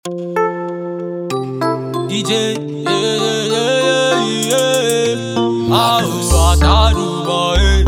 DJ, Ataruba,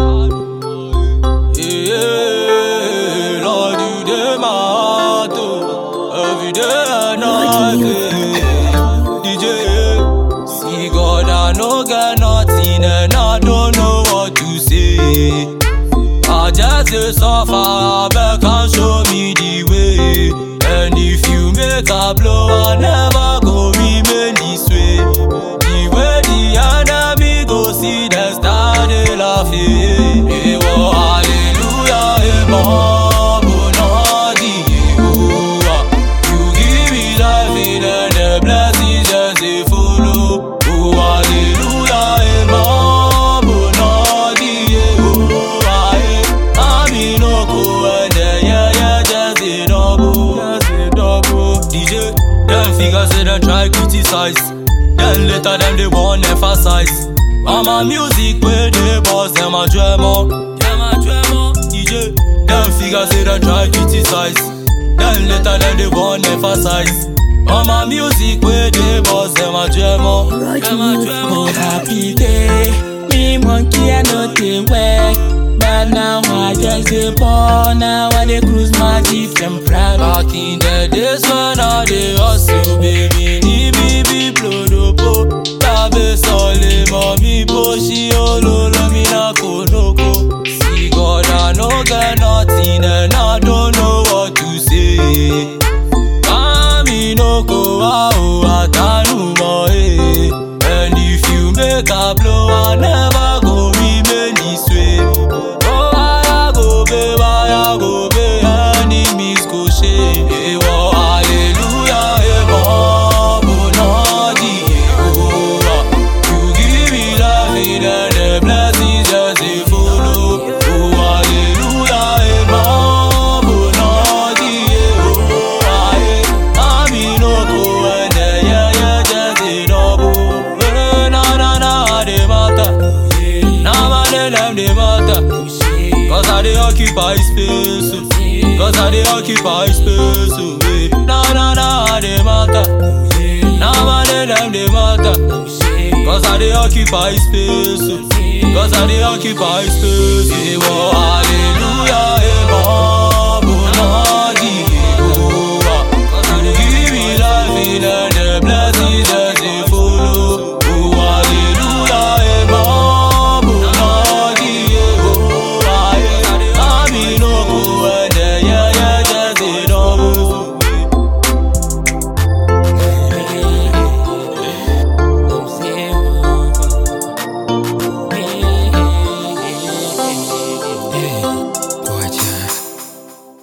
Lord, you dey matter every day and night. DJ, see God, I no get nothing and I don't know what to say. I just dey suffer, beg and show me the way. And if you make a blow, I never go remain this way. The way the enemy go see them start dey laughing. Hey, oh, hallelujah, hey, Mabo, Nadi, Yehovah. You give me life and the blessings just dey follow. Oh, hallelujah, hey, Mabo, Nadi, Yehovah. Hey, I'm in no go and just dey double. DJ, them figures say them try criticize. Then later them they want emphasize. On my music where they boss them a drama. DJ, them figures say them try criticize. Then later them they want emphasize. On my music where they boss them a drama. Oh happy day, me monkey I know they work. But now I just dey born, now I dey cruise my jeep and proud. Back in the days when I dey hustle, baby, ni bibi plodopo. Tabe sole mommy boshi ololo mi na konoko. See God, I no get nothing and I don't know what to say. Mami no go out, atanu mo eh. And if you make a blow, I never go remain this way. I go be enemies go shame. Hey, oh, hallelujah, hey, Mabo, Nadi, Yehovah. You give me life and the blessings just dey follow. Oh, hallelujah, hey, Mabo, Nadi, Yehovah. Hey, I'm in no go and just dey double. Na, they matter. Nah, man, them they matter. Cause I dey occupy space, cause I dey occupy space, nah, they matter. Nah, man, them they matter. Cause I dey occupy space, cause I dey occupy space. Hey, oh, hallelujah, hey,